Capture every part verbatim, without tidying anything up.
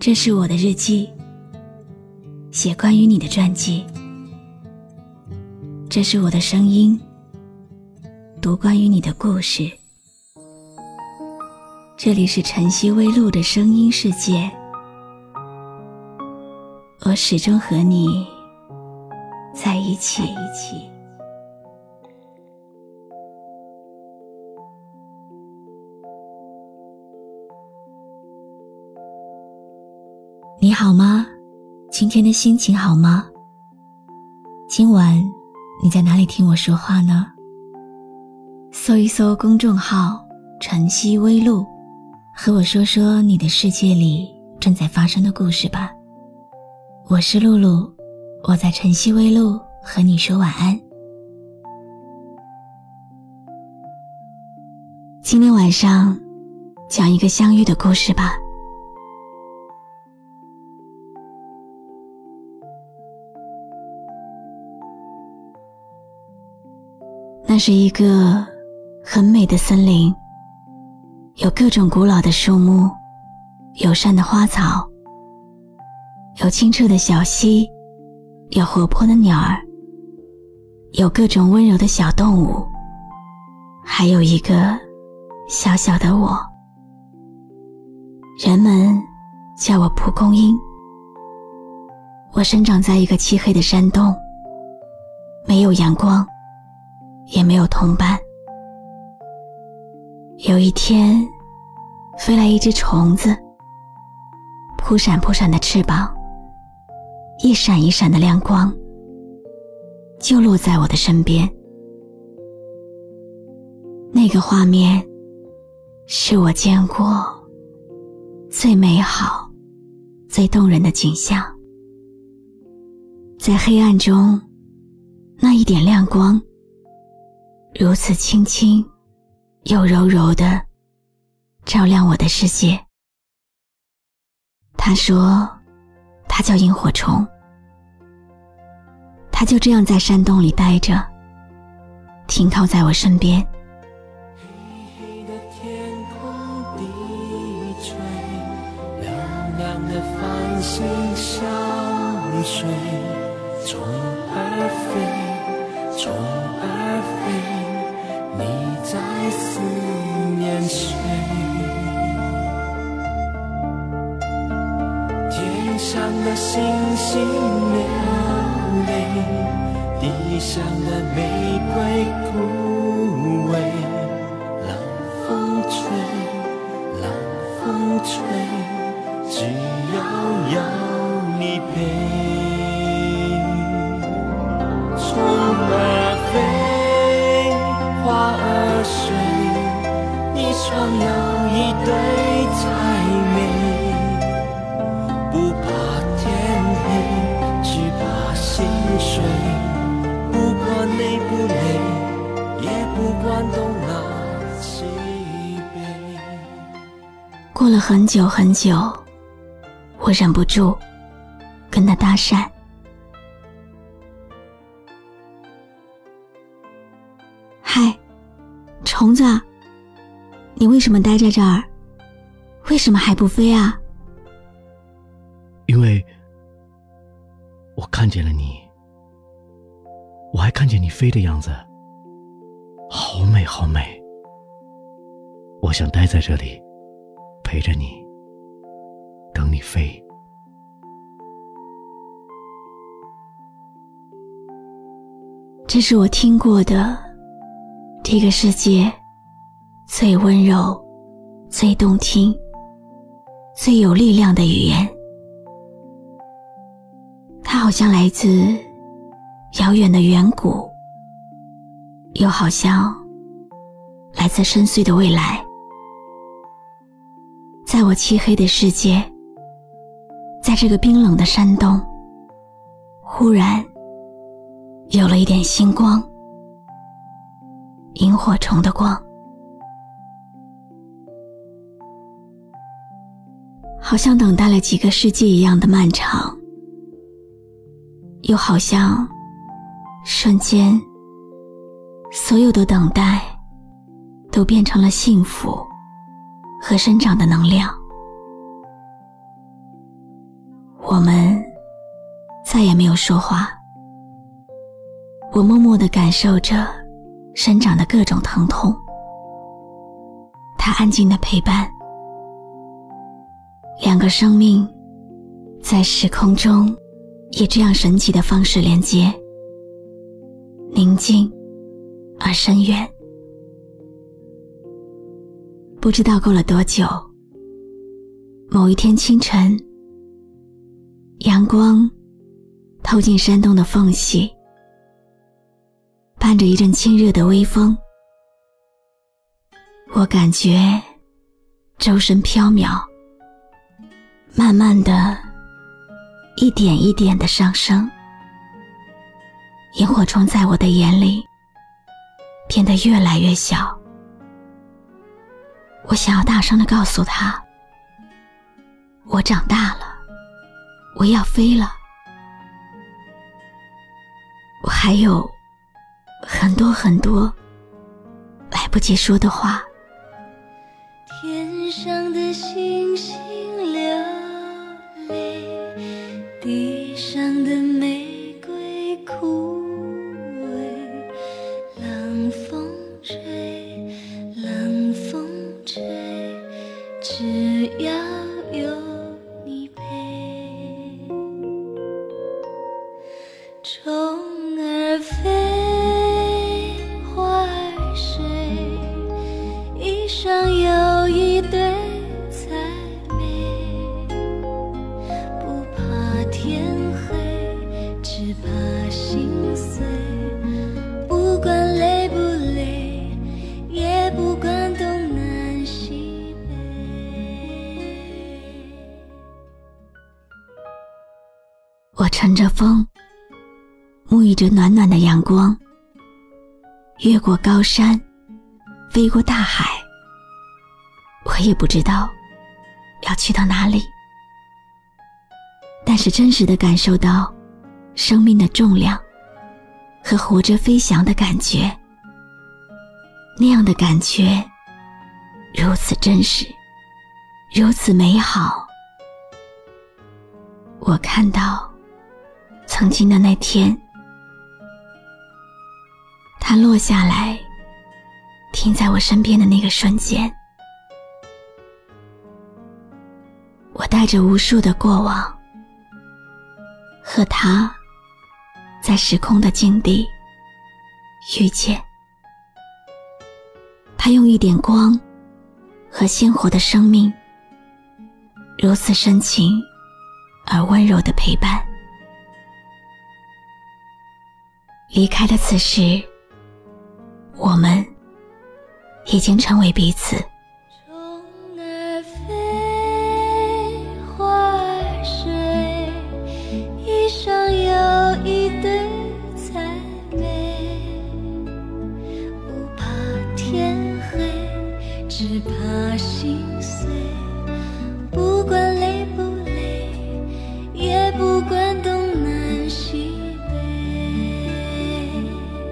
这是我的日记，写关于你的传记。这是我的声音，读关于你的故事。这里是晨曦微露的声音世界，我始终和你在一起。你好吗？今天的心情好吗？今晚你在哪里听我说话呢？搜一搜公众号晨曦微露，和我说说你的世界里正在发生的故事吧。我是露露，我在晨曦微露和你说晚安。今天晚上讲一个相遇的故事吧。那是一个很美的森林，有各种古老的树木，友善的花草，有清澈的小溪，有活泼的鸟儿，有各种温柔的小动物，还有一个小小的我。人们叫我蒲公英。我生长在一个漆黑的山洞，没有阳光，也没有同伴。有一天，飞来一只虫子，扑闪扑闪的翅膀，一闪一闪的亮光，就落在我的身边。那个画面是我见过最美好最动人的景象。在黑暗中，那一点亮光如此轻轻又柔柔地照亮我的世界。他说他叫萤火虫，他就这样在山洞里待着，停靠在我身边。 黑黑的天空低垂，亮亮的繁星相随，虫儿飞，虫儿飞，你在思念谁？天上的星星流泪，地上的玫瑰枯萎，冷风吹，冷风吹，只要有你陪。虫儿飞，花儿睡，你双有一对才美，不怕天黑，只怕心碎，不管累不累，也不管东南西北。 过了很久很久，我忍不住跟他搭讪。嗨，虫子，你为什么待在这儿？为什么还不飞啊？ 因为我看见了你，我还看见你飞的样子，好美好美。我想待在这里，陪着你，等你飞。 这是我听过的这个世界最温柔、最动听、最有力量的语言。它好像来自遥远的远古，又好像来自深邃的未来。在我漆黑的世界，在这个冰冷的山洞，忽然有了一点星光，萤火虫的光，好像等待了几个世纪一样的漫长，又好像瞬间所有的等待都变成了幸福和生长的能量。 我们再也没有说话。我默默地感受着生长的各种疼痛，他安静的陪伴，两个生命在时空中以这样神奇的方式连接，宁静而深远。不知道过了多久，某一天清晨，阳光透进山洞的缝隙，伴着一阵清热的微风，我感觉周身飘渺，慢慢的一点一点的上升。萤火虫在我的眼里变得越来越小，我想要大声地告诉他，我长大了，我要飞了。我还有很多很多来不及说的话。 天上的星星流泪，地上的玫瑰枯萎，冷风吹，冷风吹，只要有你陪。虫儿飞，花儿睡，一双又一对才美，不怕天黑，只怕心碎，不管累不累，也不管东南西北。 我乘着风，沐浴着暖暖的阳光，越过高山，飞过大海，我也不知道要去到哪里，但是真实地感受到生命的重量和活着飞翔的感觉，那样的感觉如此真实，如此美好。我看到曾经的那天，它落下来，停在我身边的那个瞬间，我带着无数的过往，和它在时空的境地遇见。它用一点光和鲜活的生命，如此深情而温柔的陪伴。离开的此时，我们已经成为彼此。 虫儿飞，花儿睡，一双又一对才美，不怕天黑，只怕心碎，不管累不累，也不管东南西北。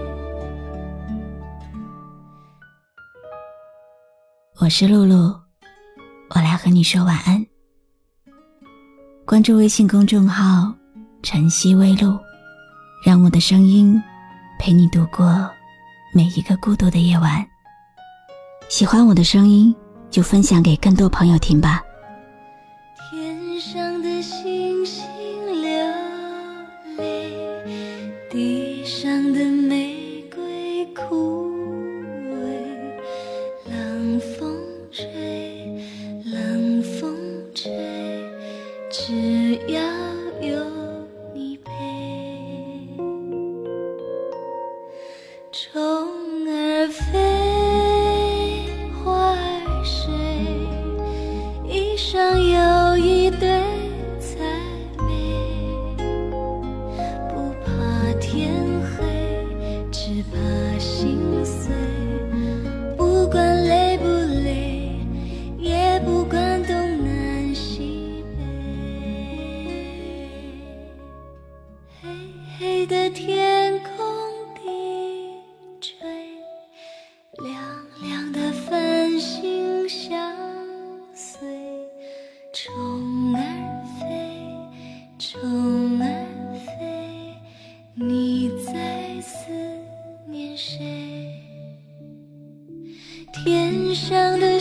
我是露露，我来和你说晚安。关注微信公众号晨曦微露，让我的声音陪你度过每一个孤独的夜晚。喜欢我的声音，就分享给更多朋友听吧。 天上的星星流泪，地上的玫瑰枯萎，冷风吹，冷风吹，只要有你陪。虫儿飞，花儿睡，一天上的